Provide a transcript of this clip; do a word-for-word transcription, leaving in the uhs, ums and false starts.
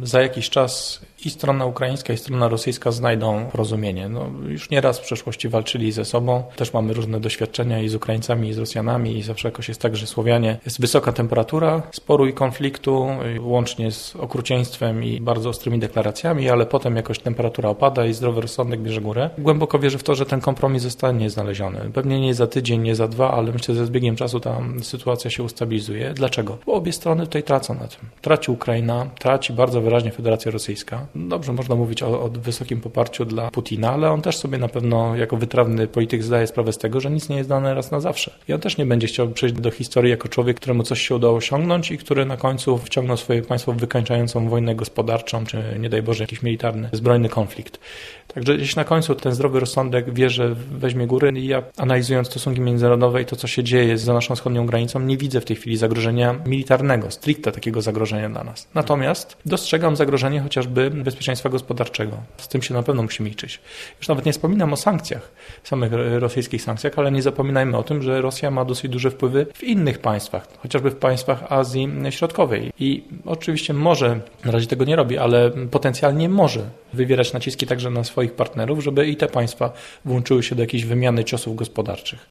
za jakiś czas i strona ukraińska, i strona rosyjska znajdą porozumienie. No, już nieraz w przeszłości walczyli ze sobą. Też mamy różne doświadczenia i z Ukraińcami, i z Rosjanami i zawsze jakoś jest tak, że Słowianie jest wysoka temperatura sporu i konfliktu, łącznie z okrucieństwem i bardzo ostrymi deklaracjami, ale potem jakoś temperatura opada i zdrowy rozsądek bierze górę. Głęboko wierzę w to, że ten kompromis zostanie znaleziony. Pewnie nie za tydzień, nie za dwa, ale myślę, że z biegiem czasu ta sytuacja się ustabilizuje. Dlaczego? Bo obie strony tutaj tracą na tym. Traci Ukraina, traci bardzo wyraźnie Federacja Rosyjska. Dobrze, można mówić o, o wysokim poparciu dla Putina, ale on też sobie na pewno jako wytrawny polityk zdaje sprawę z tego, że nic nie jest dane raz na zawsze. I on też nie będzie chciał przejść do historii jako człowiek, któremu coś się udało osiągnąć i który na końcu wciągnął swoje państwo w wykańczającą wojnę gospodarczą, czy nie daj Boże jakiś militarny, zbrojny konflikt. Także jeśli na końcu ten zdrowy rozsądek wie, że weźmie górę i ja analizując stosunki międzynarodowe i to, co się dzieje za naszą wschodnią granicą, nie widzę w tej chwili zagrożenia militarnego, stricte takiego zagrożenia dla nas. Natomiast dostrzegam zagrożenie chociażby bezpieczeństwa gospodarczego. Z tym się na pewno musimy liczyć. Już nawet nie wspominam o sankcjach, samych rosyjskich sankcjach, ale nie zapominajmy o tym, że Rosja ma dosyć duże wpływy w innych państwach, chociażby w państwach Azji Środkowej. I oczywiście może, na razie tego nie robi, ale potencjalnie może wywierać naciski także na swoich partnerów, żeby i te państwa włączyły się do jakiejś wymiany ciosów gospodarczych.